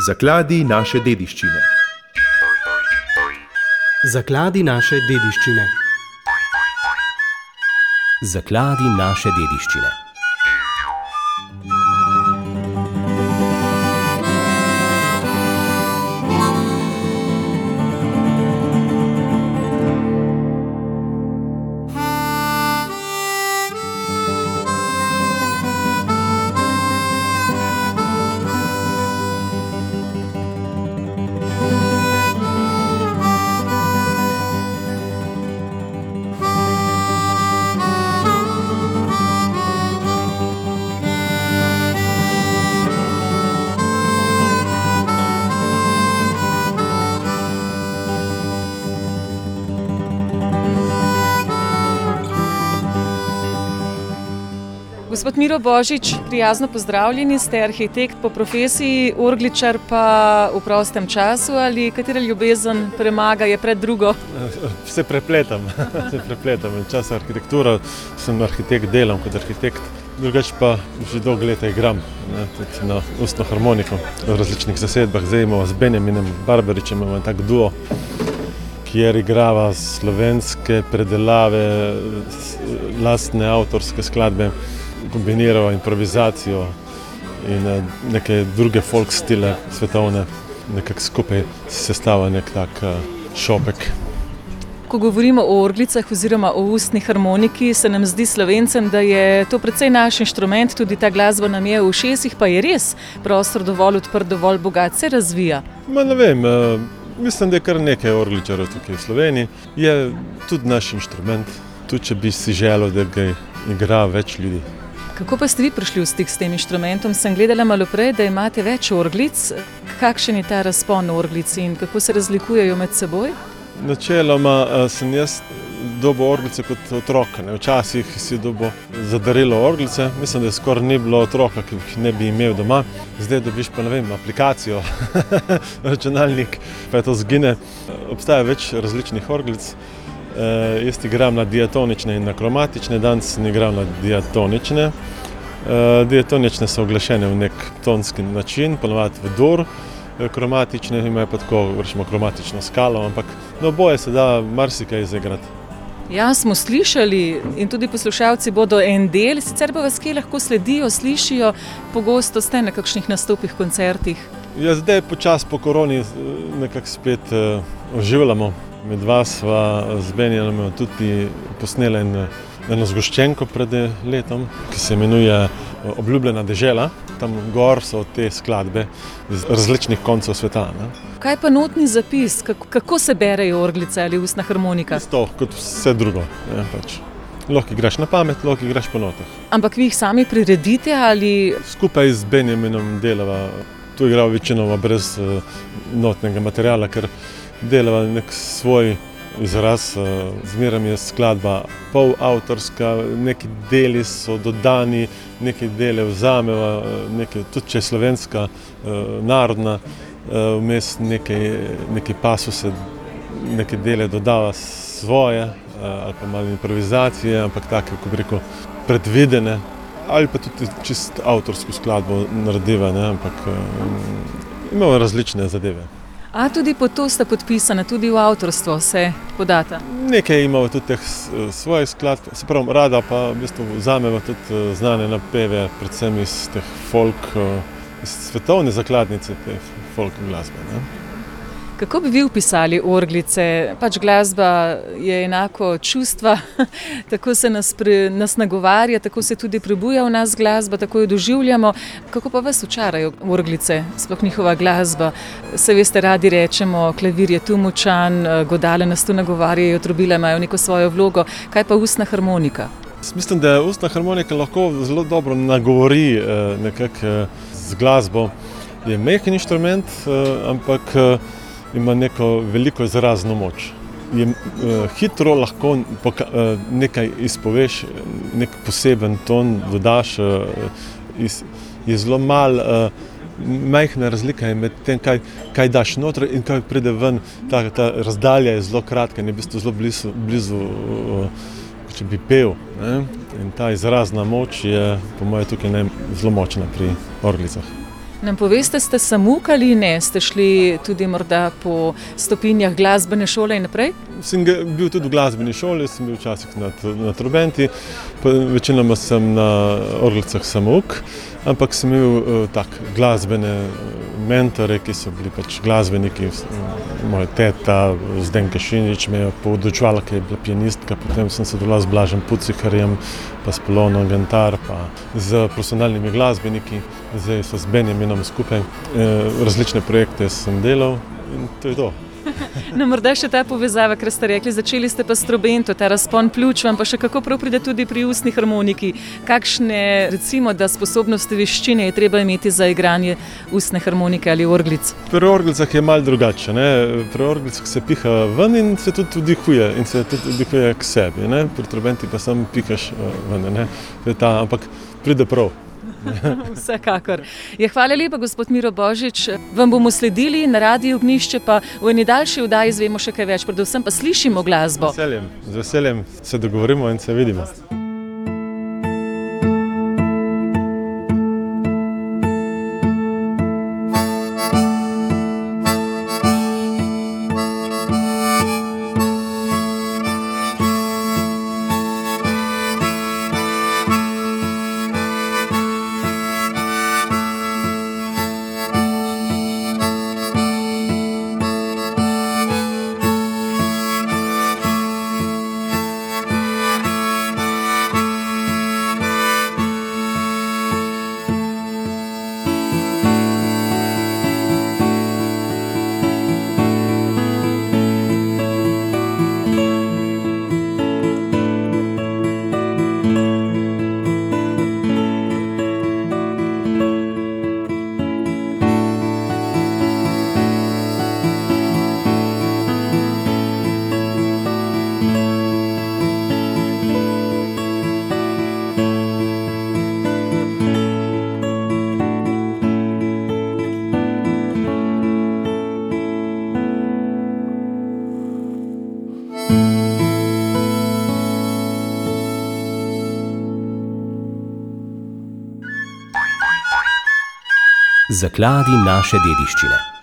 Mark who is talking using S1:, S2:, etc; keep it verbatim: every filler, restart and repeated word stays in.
S1: Zakladi naše dediščine.
S2: Zakladi naše dediščine.
S3: Zakladi naše dediščine.
S4: Gospod Miro Božič, prijazno pozdravljeni, ste arhitekt po profesiji, orgličar pa v prostem času, ali katera ljubezen premaga, je pred drugo?
S5: Vse prepletam, vse prepletam. Čas arhitektura, sem arhitekt, delam kot arhitekt, drugače pa že dolgo leta igram, ne, tudi na ustno harmoniko v različnih zasedbah. Zdaj imamo z Benjaminom Barbaričem imamo tak duo, kjer igrava slovenske predelave, lastne avtorske skladbe, kombinirava improvizacijo in neke druge folk stile svetovne, nekako skupaj sestava nek tak šopek.
S4: Ko govorimo o orglicah oziroma o ustni harmoniki, se nam zdi Slovencem, da je to precej naš inštrument, tudi ta glasba nam je v ušesih, pa je res prostor dovolj odprt, dovolj bogat, se razvija.
S5: Ma ne vem, mislim, da je kar nekaj orgličarjev tukaj v Sloveniji. Je tudi naš inštrument, tudi če bi si želel, da ga igra več ljudi.
S4: Kako pa ste vi prišli v stik s tem inštrumentom? Sem gledala malo prej, da imate več orglic. Kakšen je ta razpon orglic in kako se razlikujejo med seboj?
S5: Načeloma sem jaz dobil orglice kot otrok. Včasih si dobil za darilo orglice. Mislim, da je skoraj ni bilo otroka, ki jih ne bi imel doma. Zdaj dobiš pa, ne vem, aplikacijo, računalnik, pa je to zgine. Obstaja več različnih orglic. Uh, jaz igram na diatonične in na kromatične, danes sem igral na diatonične. Uh, diatonične so oglašene v nek tonski način, ponovadi v dur, kromatične imajo pa tako, rečemo, kromatično skalo, ampak na oboje se da marsikaj zaigrati.
S4: Ja, smo slišali in tudi poslušalci bodo en del, sicer pa vas kje lahko sledijo, slišijo, pogosto ste na kakšnih nastopih, koncertih.
S5: Ja, zdaj počas po koroni nekako spet uh, oživljamo. Med vas sva z Benjaminom tudi posnela eno zgoščenko pred letom, ki se imenuje Obljubljena dežela. Tam gor so te skladbe iz različnih koncev sveta. Ne.
S4: Kaj pa notni zapis? Kako, kako se berejo orglice ali ustna harmonika?
S5: Isto kot vse drugo. Ne, pač. Lahko igraš na pamet, lahko igraš po notah.
S4: Ampak vi jih sami priredite ali?
S5: Skupaj z Benjaminom delava. Tu igrava večinoma brez uh, notnega materiala, ker delava nek svoj izraz, zmeraj je skladba pol avtorska, neki deli so dodani, neki dele vzameva, neki, tudi če je slovenska, narodna, vmes neki, neki pasuse, neki dele dodava svoje, ali pa malo improvizacije, ampak take, ko bi rekel, predvidene, ali pa tudi čist avtorsko skladbo narediva, ne, ampak imamo različne zadeve.
S4: A tudi po to sta podpisana, tudi v avtorstvo se podata?
S5: Nekaj imamo tudi teh svojih skladb, se pravi, rada pa v bistvu vzameva tudi znane napeve, predvsem iz teh folk, iz svetovne zakladnice te folk glasbe. Ne?
S4: Kako bi vi opisali orglice? Pač glasba je enako čustva, tako se nas, pre, nas nagovarja, tako se tudi prebuja v nas glasba, tako jo doživljamo. Kako pa vas očarajo orglice, sploh njihova glasba? Se veste, radi rečemo, klavir je tu močan, godale nas tu nagovarjajo, trobile imajo neko svojo vlogo. Kaj pa ustna harmonika?
S5: Mislim, da ustna harmonika lahko zelo dobro nagovori nekako z glasbo. Je mehki inštrument, ampak ima neko veliko izrazno moč. Je, uh, hitro lahko poka, uh, nekaj izpoveš, nek poseben ton dodaš, uh, iz, je zelo malo, uh, majhna razlika je med tem, kaj, kaj daš noter in kaj pride ven. Ta, ta razdalja je zelo kratka in je v bistvu zelo blizu, blizu uh, če bi pel. Ne? In ta izrazna moč je po mojem tukaj zelo močna pri orglicah.
S4: Nam poveste, ste samuk ali ne? Ste šli tudi morda po stopinjah glasbene šole in naprej?
S5: Sem bil tudi v glasbeni šoli, sem bil včasih na, na trobenti, pa večinoma sem na orglicah samouk, ampak sem imel uh, tak glasbene mentore, ki so bili pač glasbeniki. Moja teta Zdenka Šinjič me je poučevala, ki je bila pianistka, potem sem sodeloval z Blažem Puciharjem, pa s Polono Gantar, pa z profesionalnimi glasbeniki, zdaj so z Benjaminom skupaj. E, različne projekte sem delal in to je to.
S4: No, morda še ta povezava, ker ste rekli, začeli ste pa s trobento, ta razpon pljuč vam pa še kako prav pride tudi pri ustni harmoniki. Kakšne, recimo, da sposobnosti, veščine je treba imeti za igranje ustne harmonike ali orglic?
S5: Pri orglicah je malo drugače, ne? Pri orglicah se piha ven in se tudi vdihuje in se tudi vdihuje k sebi, ne? Pri trobenti pa samo pihaš ven, ne? To je ta, ampak pride prav.
S4: Vsekakor. Je, hvala lepa, gospod Miro Božič. Vam bomo sledili na Radiu Ognjišče, pa v eni daljši oddaji izvemo še kaj več, predvsem pa slišimo glasbo.
S5: Z veseljem, z veseljem se dogovorimo in se vidimo.
S3: Zakladi naše dediščine.